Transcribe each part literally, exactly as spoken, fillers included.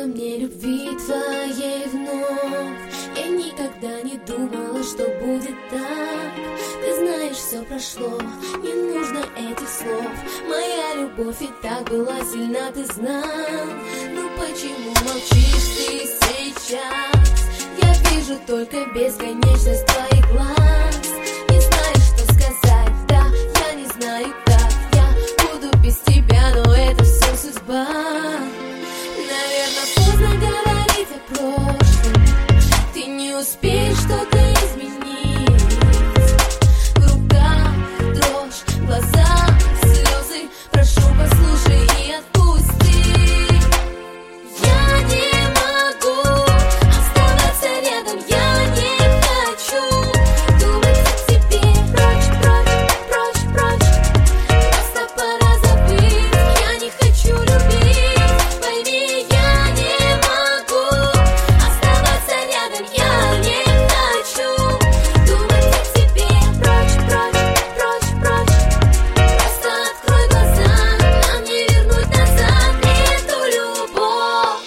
мне любви твоей вновь. Я никогда не думала, что будет так. Ты знаешь, все прошло, не нужно этих слов. Моя любовь и так была сильна, ты знал. Ну почему молчишь ты сейчас? Я вижу только бесконечность твоих глаз. Не знаю, что сказать, да, я не знаю как. Я буду без тебя, но это все судьба. Наверное, поздно говорить о прошлом. Ты не успеешь что-то изменить. В руках дрожь, в глазах слезы. Прошу, послушай и отпусти. Я не могу оставаться рядом. Я не хочу думать о тебе. Прочь, прочь, прочь, прочь. Просто пора забыть. Я не хочу любить. Пойми, я не могу оставаться рядом. Я не хочу думать о тебе. Прочь, прочь, прочь, прочь. Просто открой глаза. Нам не вернуть назад эту любовь.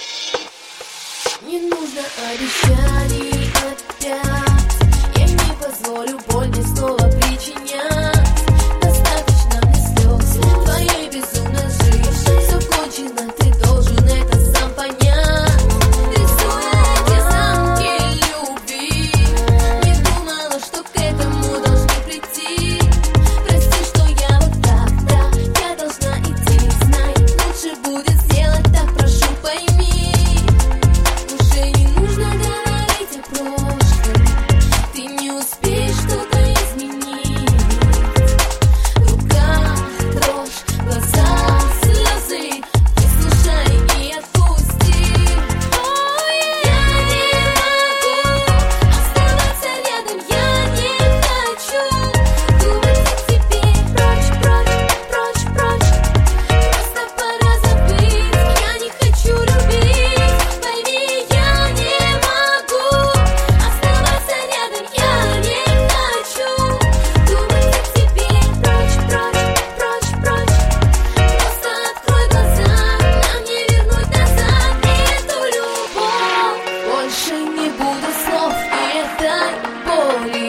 Не нужно обещаний опять. Я не позволю боль мне снова причинять. Достаточно мне слез твоей безумной жизни. Все кончено, ты должен это сам понять. Рисуя эти замки любви, не думала, что к этому должны прийти. Прости, что я вот так, да, я должна идти. Знай, лучше будет сделать так, прошу, пойми. Уже не нужно говорить о прошлом. Ты не успеешь что-то изменить. В руках дрожь, в глазах слезы. Не слушай и отпусти. Ой, я не могу оставаться рядом. Я не хочу думать о тебе. Прочь, прочь, прочь, прочь. Просто пора забыть. Я не хочу любить. Пойми, я не могу оставаться рядом. Я не хочу думать о тебе. Прочь, прочь, прочь, прочь. Просто открой глаза. Нам не вернуть назад эту любовь. Больше не буду слов и этой боли.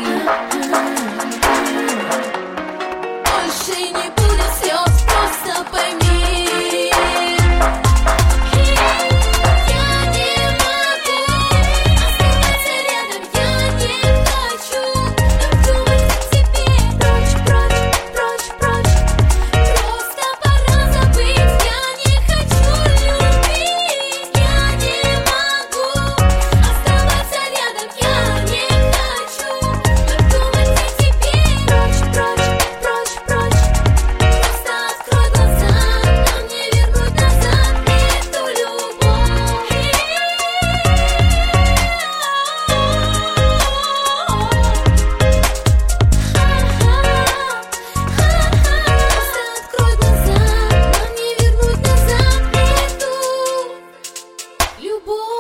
Больше не будет слез, просто пойми. Я не могу оставаться рядом. Я не хочу думать о тебе. Прочь, прочь, прочь, прочь. Просто пора забыть. Я не хочу любить. Я не могу оставаться рядом. Я не хочу думать о тебе. Прочь, прочь, прочь, прочь. Просто открой глаза. Нам не вернуть назад эту любовь. Просто открой глаза. Нам не вернуть назад эту любовь.